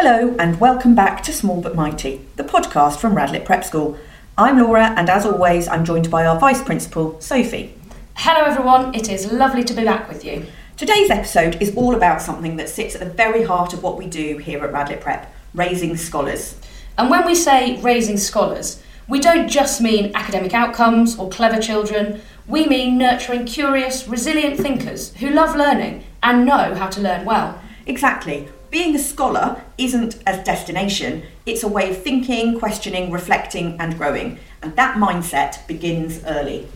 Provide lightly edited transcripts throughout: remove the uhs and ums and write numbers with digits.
Hello and welcome back to Small But Mighty, the podcast from Radlett Prep School. I'm Laura and as always I'm joined by our Vice Principal, Sophie. Hello everyone, it is lovely to be back with you. Today's episode is all about something that sits at the very heart of what we do here at Radlett Prep, raising scholars. And when we say raising scholars, we don't just mean academic outcomes or clever children, we mean nurturing curious, resilient thinkers who love learning and know how to learn well. Exactly. Being a scholar isn't a destination, it's a way of thinking, questioning, reflecting and growing. And that mindset begins early.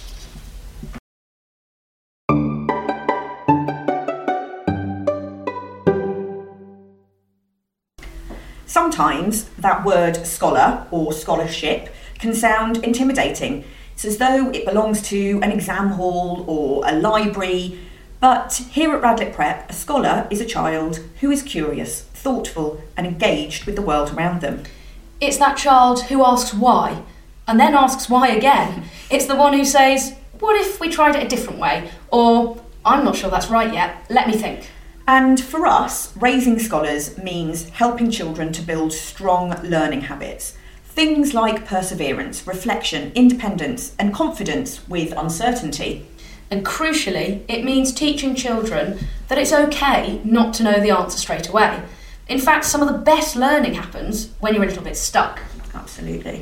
Sometimes that word scholar or scholarship can sound intimidating. It's as though it belongs to an exam hall or a library. But here at Radlett Prep, a scholar is a child who is curious, thoughtful and engaged with the world around them. It's that child who asks why, and then asks why again. It's the one who says, what if we tried it a different way? Or, I'm not sure that's right yet, let me think. And for us, raising scholars means helping children to build strong learning habits. Things like perseverance, reflection, independence and confidence with uncertainty. And crucially, it means teaching children that it's okay not to know the answer straight away. In fact, some of the best learning happens when you're a little bit stuck. Absolutely.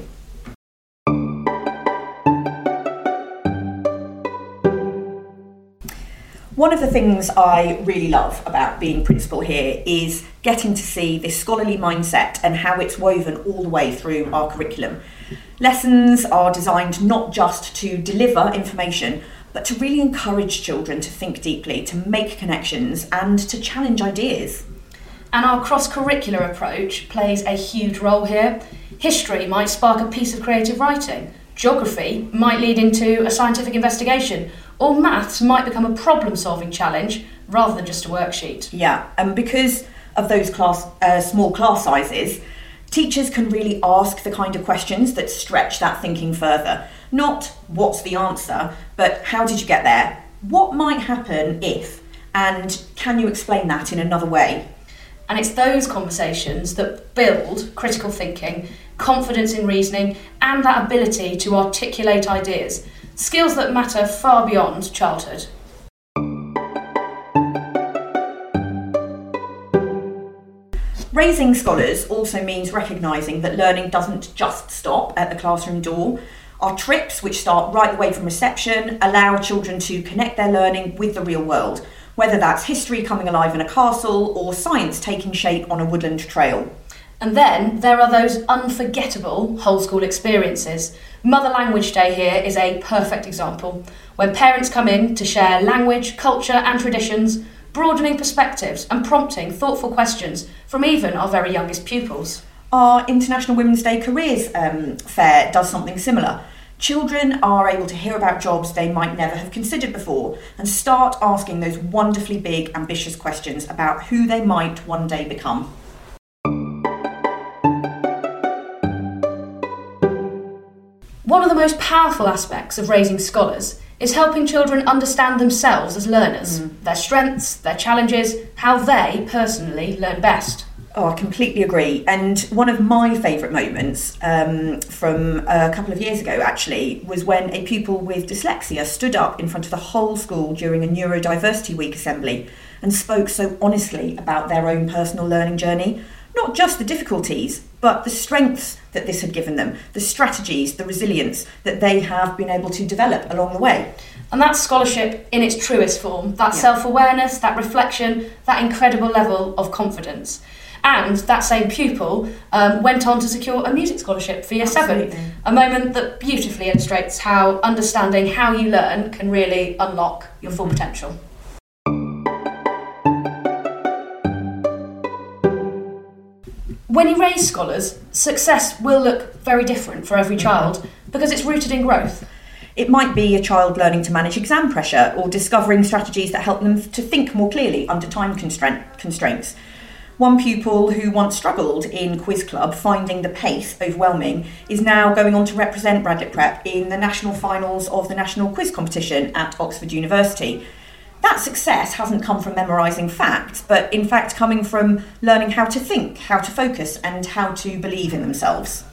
One of the things I really love about being principal here is getting to see this scholarly mindset and how it's woven all the way through our curriculum. Lessons are designed not just to deliver information, but to really encourage children to think deeply, to make connections and to challenge ideas. And our cross-curricular approach plays a huge role here. History might spark a piece of creative writing, geography might lead into a scientific investigation, or maths might become a problem-solving challenge rather than just a worksheet. Yeah, and because of those small class sizes, teachers can really ask the kind of questions that stretch that thinking further. Not what's the answer, but how did you get there? What might happen if? And can you explain that in another way? And it's those conversations that build critical thinking, confidence in reasoning, and that ability to articulate ideas, skills that matter far beyond childhood. Raising scholars also means recognising that learning doesn't just stop at the classroom door. Our trips, which start right away from reception, allow children to connect their learning with the real world, whether that's history coming alive in a castle or science taking shape on a woodland trail. And then there are those unforgettable whole school experiences. Mother Language Day here is a perfect example, when parents come in to share language, culture and traditions, broadening perspectives and prompting thoughtful questions from even our very youngest pupils. Our International Women's Day Careers Fair does something similar. Children are able to hear about jobs they might never have considered before and start asking those wonderfully big, ambitious questions about who they might one day become. One of the most powerful aspects of raising scholars is helping children understand themselves as learners, their strengths, their challenges, how they personally learn best. Oh, I completely agree. And one of my favourite moments from a couple of years ago, actually, was when a pupil with dyslexia stood up in front of the whole school during a Neurodiversity Week assembly and spoke so honestly about their own personal learning journey. Not just the difficulties, but the strengths that this had given them, the strategies, the resilience that they have been able to develop along the way. And that's scholarship in its truest form, that self-awareness, that reflection, that incredible level of confidence. And that same pupil went on to secure a music scholarship for Year 7, a moment that beautifully illustrates how understanding how you learn can really unlock your full potential. When you raise scholars, success will look very different for every child because it's rooted in growth. It might be a child learning to manage exam pressure or discovering strategies that help them to think more clearly under time constraints. One pupil who once struggled in Quiz Club, finding the pace overwhelming, is now going on to represent Radlett Prep in the national finals of the National Quiz Competition at Oxford University. that success hasn't come from memorising facts, but in fact coming from learning how to think, how to focus, and how to believe in themselves.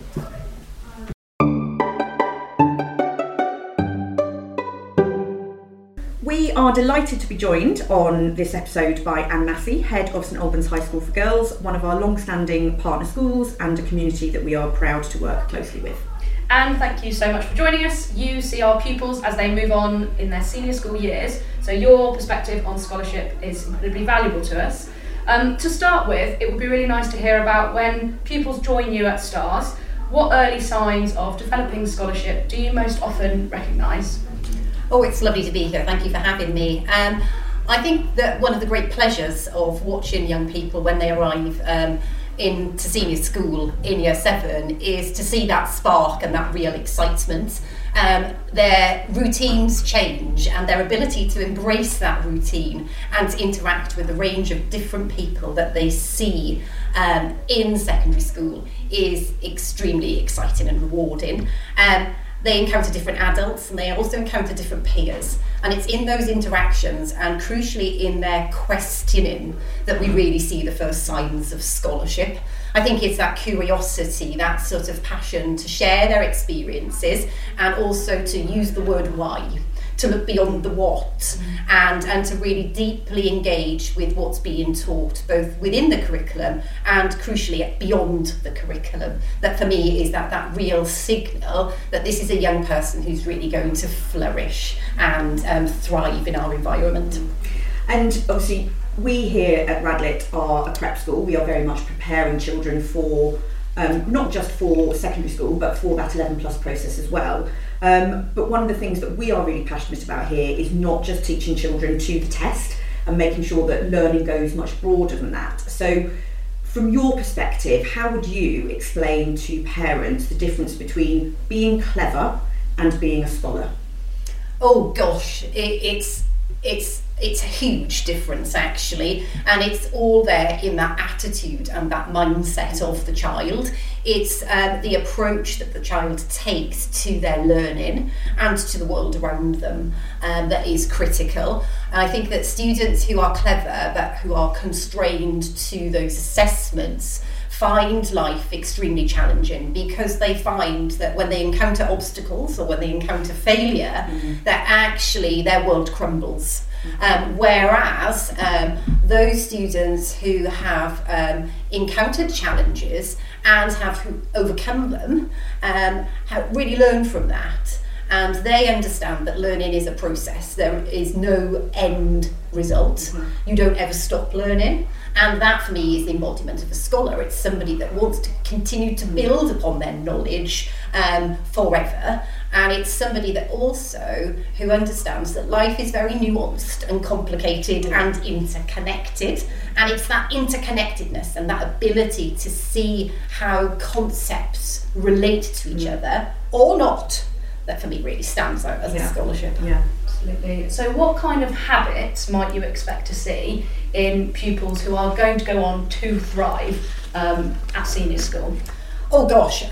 We are delighted to be joined on this episode by Anne Massey, Head of St Albans High School for Girls, one of our long-standing partner schools and a community that we are proud to work closely with. And thank you so much for joining us. You see our pupils as they move on in their senior school years, so your perspective on scholarship is incredibly valuable to us. To start with, it would be really nice to hear about when pupils join you at STARS, what early signs of developing scholarship do you most often recognise? Oh, it's lovely to be here. Thank you for having me. I think that one of the great pleasures of watching young people when they arrive into senior school in year 7 is to see that spark and that real excitement. Their routines change, and their ability to embrace that routine and to interact with a range of different people that they see in secondary school is extremely exciting and rewarding. They encounter different adults, and they also encounter different peers, and it's in those interactions and crucially in their questioning that we really see the first signs of scholarship. I think it's that curiosity, that sort of passion to share their experiences, and also to use the word why, to look beyond the what, and to really deeply engage with what's being taught, both within the curriculum and crucially beyond the curriculum. That for me is that real signal that this is a young person who's really going to flourish and thrive in our environment. And obviously we here at Radlett are a prep school. We are very much preparing children for not just for secondary school, but for that 11 plus process as well. But one of the things that we are really passionate about here is not just teaching children to the test and making sure that learning goes much broader than that. So from your perspective, how would you explain to parents the difference between being clever and being a scholar? Oh gosh, it's a huge difference actually, and it's all there in that attitude and that mindset of the child. It's the approach that the child takes to their learning and to the world around them that is critical. And I think that students who are clever but who are constrained to those assessments find life extremely challenging, because they find that when they encounter obstacles or when they encounter failure, that actually their world crumbles. Whereas those students who have encountered challenges and have overcome them have really learned from that, and they understand that learning is a process. There is no end result. You don't ever stop learning, and that for me is the embodiment of a scholar. It's somebody that wants to continue to build upon their knowledge forever. And it's somebody that also who understands that life is very nuanced and complicated and interconnected. And it's that interconnectedness and that ability to see how concepts relate to each other or not that for me really stands out as a scholarship. Yeah, absolutely. So what kind of habits might you expect to see in pupils who are going to go on to thrive at senior school? Oh gosh.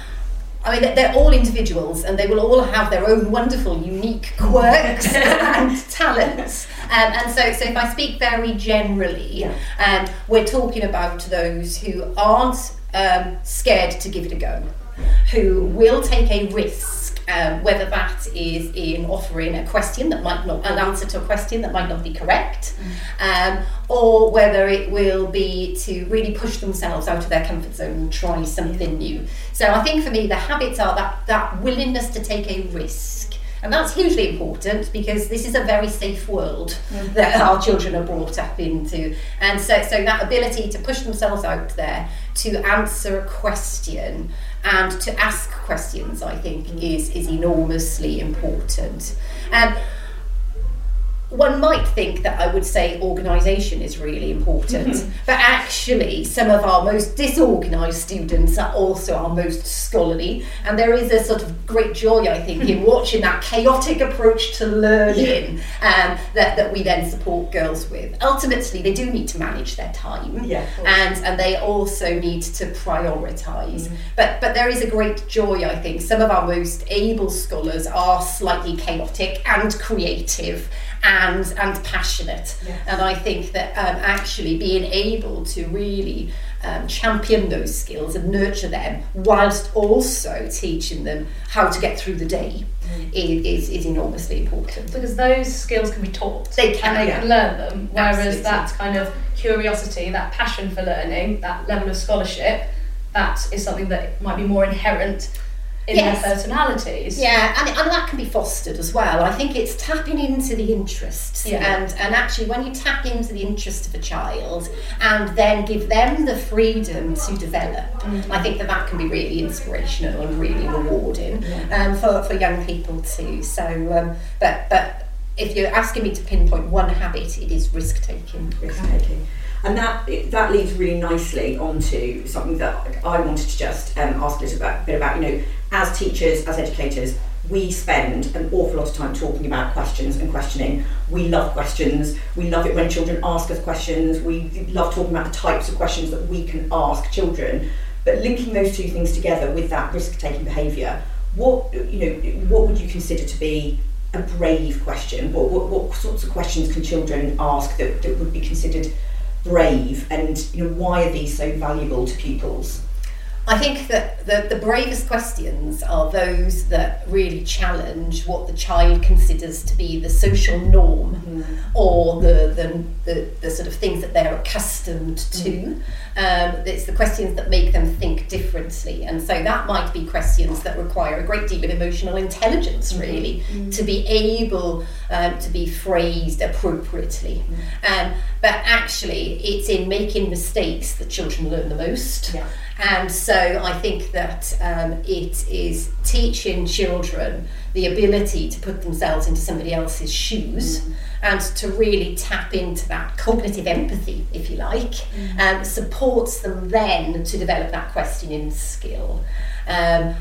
I mean, they're all individuals, and they will all have their own wonderful, unique quirks and talents. And so if I speak very generally, we're talking about those who aren't scared to give it a go, who will take a risk, whether that is in offering a question that might not, an answer to a question that might not be correct, or whether it will be to really push themselves out of their comfort zone and try something new. So I think for me the habits are that willingness to take a risk, and that's hugely important because this is a very safe world that our children are brought up into, and so that ability to push themselves out there, to answer a question and to ask questions, I think is enormously important. One might think that I would say organisation is really important, but actually some of our most disorganised students are also our most scholarly, and there is a sort of great joy, I think, in watching that chaotic approach to learning that we then support girls with. Ultimately, they do need to manage their time, and they also need to prioritise. But there is a great joy, I think. Some of our most able scholars are slightly chaotic and creative, and passionate. Yes. And I think that actually being able to really champion those skills and nurture them whilst also teaching them how to get through the day is enormously important. Because those skills can be taught. They can, and they can learn them. Whereas Absolutely. that kind of curiosity, that passion for learning, that level of scholarship, that is something that might be more inherent in Yes. their personalities. Yeah, and that can be fostered as well. I think it's tapping into the interests, Yeah. and actually when you tap into the interest of a child and then give them the freedom to develop, I think that can be really inspirational and really rewarding for young people too. So, but if you're asking me to pinpoint one habit, it is risk taking. Risk-taking. And that leads really nicely onto something that I wanted to just ask a little bit about. As teachers, as educators, we spend an awful lot of time talking about questions and questioning. We love questions. We love it when children ask us questions. We love talking about the types of questions that we can ask children. But linking those two things together with that risk-taking behaviour, what would you consider to be a brave question? What sorts of questions can children ask that would be considered brave, and why are these so valuable to pupils? I think that the bravest questions are those that really challenge what the child considers to be the social norm or the sort of things that they're accustomed to. It's the questions that make them think differently, and so that might be questions that require a great deal of emotional intelligence, really, to be able to be phrased appropriately. But actually, it's in making mistakes that children learn the most. Yeah. And so I think that it is teaching children the ability to put themselves into somebody else's shoes and to really tap into that cognitive empathy, if you like, supports them then to develop that questioning skill. And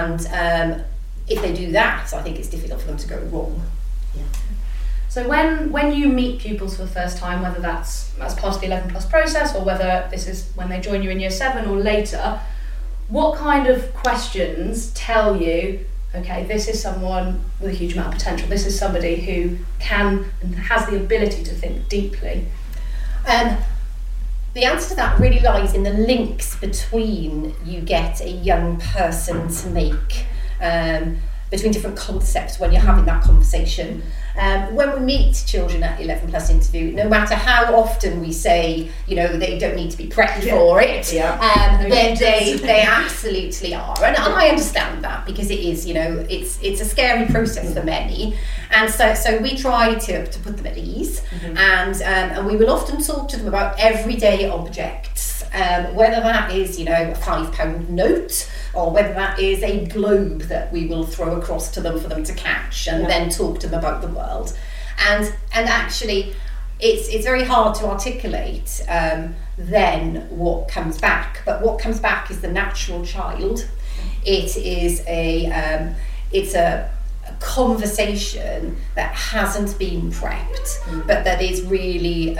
if they do that, I think it's difficult for them to go wrong. Yeah. So when you meet pupils for the first time, whether that's as part of the 11 Plus process or whether this is when they join you in year 7 or later, what kind of questions tell you, okay, this is someone with a huge amount of potential, this is somebody who can and has the ability to think deeply? The answer to that really lies in the links between you get a young person to make between different concepts when you're having that conversation. When we meet children at 11 Plus interview, no matter how often we say, they don't need to be prepped for it, they absolutely are. And I understand that because it is, it's a scary process for many. And so we try to put them at ease, and we will often talk to them about everyday objects, whether that is, a £5 note, or whether that is a globe that we will throw across to them for them to catch and then talk to them about the world. And actually it's very hard to articulate then what comes back, but what comes back is the natural child. It is it's a conversation that hasn't been prepped, but that is really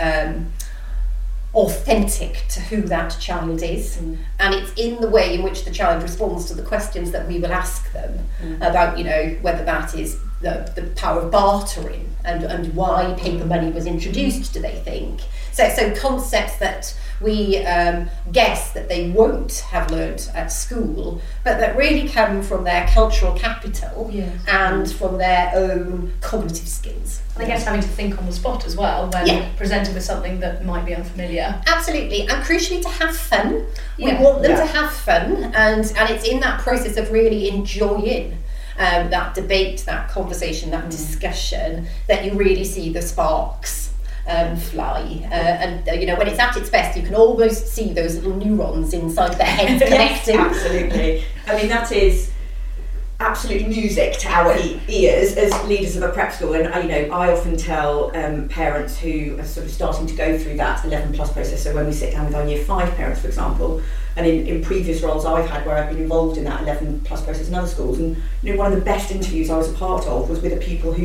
authentic to who that child is, and it's in the way in which the child responds to the questions that we will ask them about, whether that is the power of bartering and why paper money was introduced, do they think. So concepts that we guess that they won't have learnt at school, but that really come from their cultural capital and from their own cognitive skills. And I guess having to think on the spot as well when presented with something that might be unfamiliar. Absolutely, and crucially to have fun. We want them to have fun, and it's in that process of really enjoying that debate, that conversation, that discussion, that you really see the sparks fly. And when it's at its best, you can almost see those little neurons inside their heads connecting. Yes, absolutely. I mean, that is absolute music to our ears as leaders of a prep school. And I often tell parents who are sort of starting to go through that 11 Plus process, so when we sit down with our year 5 parents, for example, and in previous roles I've had where I've been involved in that 11 Plus process in other schools, and one of the best interviews I was a part of was with a pupil who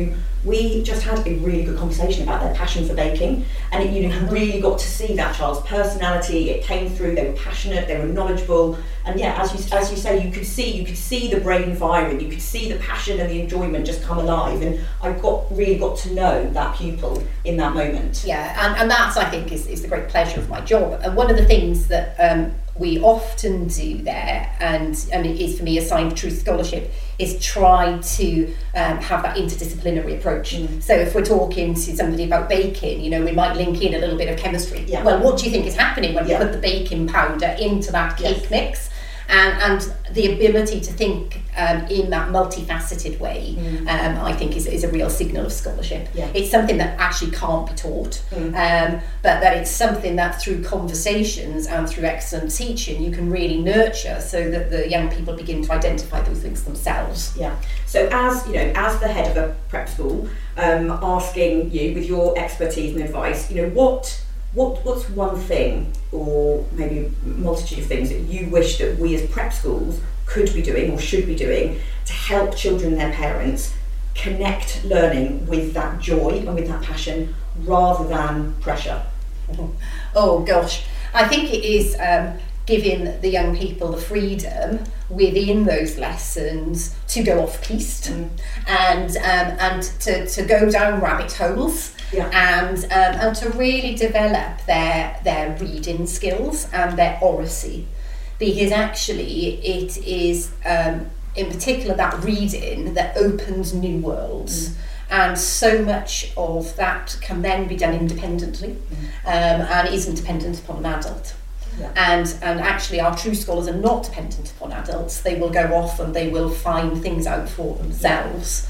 we just had a really good conversation about their passion for baking, and you really got to see that child's personality. It came through. They were passionate, they were knowledgeable, and yeah, as you say, you could see the brain firing, you could see the passion and the enjoyment just come alive, and I really got to know that pupil in that moment. Yeah, and that's, I think, is the great pleasure of my job. And one of the things that we often do there, and it is for me a sign of Truth Scholarship, is try to have that interdisciplinary approach. So if we're talking to somebody about baking, we might link in a little bit of chemistry. Yeah. Well, what do you think is happening when you put the baking powder into that cake mix? And the ability to think in that multifaceted way, I think is a real signal of scholarship. Yeah. It's something that actually can't be taught, but that it's something that through conversations and through excellent teaching you can really nurture, so that the young people begin to identify those things themselves. Yeah. So as the head of a prep school, asking you with your expertise and advice, what's one thing, or maybe a multitude of things, that you wish that we as prep schools could be doing or should be doing to help children and their parents connect learning with that joy and with that passion rather than pressure? Oh gosh, I think it is giving the young people the freedom within those lessons to go off piste and to go down rabbit holes. Yeah. And to really develop their reading skills and their oracy, because actually it is in particular that reading that opens new worlds, and so much of that can then be done independently and isn't dependent upon an adult. Yeah. And actually our true scholars are not dependent upon adults. They will go off and they will find things out for themselves.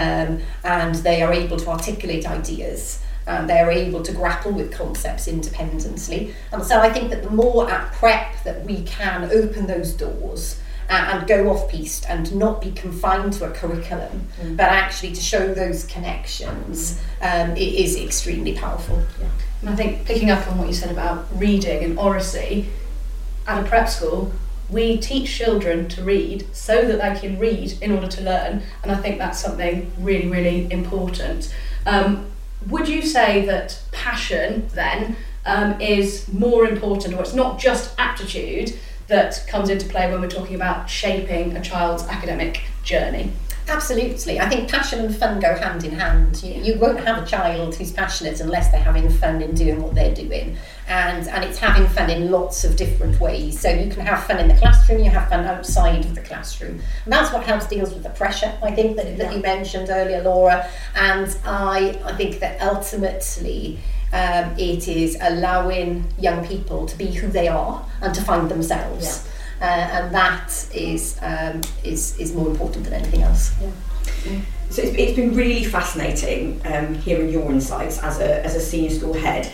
And they are able to articulate ideas, and they're able to grapple with concepts independently. And so I think that the more at prep that we can open those doors and go off piste and not be confined to a curriculum, but actually to show those connections, it is extremely powerful. Yeah. And I think, picking up on what you said about reading and oracy, at a prep school, we teach children to read so that they can read in order to learn, and I think that's something really, really important. Would you say that passion then is more important, or it's not just aptitude that comes into play when we're talking about shaping a child's academic journey? Absolutely. I think passion and fun go hand in hand. You won't have a child who's passionate unless they're having fun in doing what they're doing. And it's having fun in lots of different ways. So you can have fun in the classroom, you have fun outside of the classroom. And that's what helps deal with the pressure, I think, that you mentioned earlier, Laura. And I think that ultimately it is allowing young people to be who they are and to find themselves. Yeah. And that is more important than anything else. Yeah. So it's been really fascinating hearing your insights as a senior school head.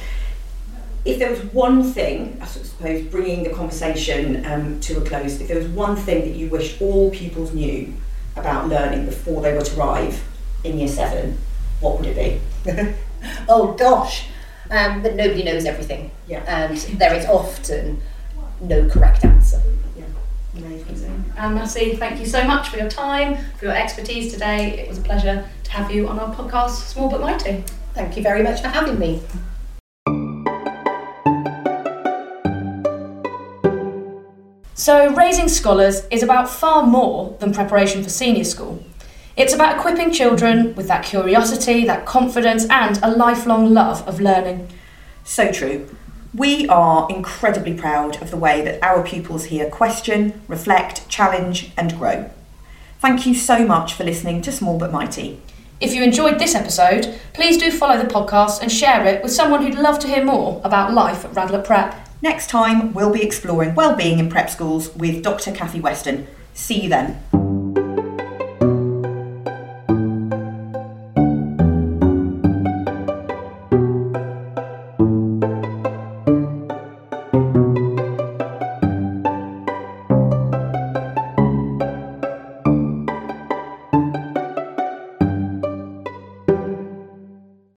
If there was one thing, I suppose, bringing the conversation to a close, if there was one thing that you wish all pupils knew about learning before they were to arrive in Year 7, what would it be? Oh gosh, that nobody knows everything. Yeah. And there is often no correct answer. Amazing. And Massey, thank you so much for your time, for your expertise today. It was a pleasure to have you on our podcast, Small But Mighty. Thank you very much for having me. So, Raising Scholars is about far more than preparation for senior school. It's about equipping children with that curiosity, that confidence, and a lifelong love of learning. So true. We are incredibly proud of the way that our pupils here question, reflect, challenge, and grow. Thank you so much for listening to Small But Mighty. If you enjoyed this episode, please do follow the podcast and share it with someone who'd love to hear more about life at Radlett Prep. Next time, we'll be exploring wellbeing in prep schools with Dr. Kathy Weston. See you then.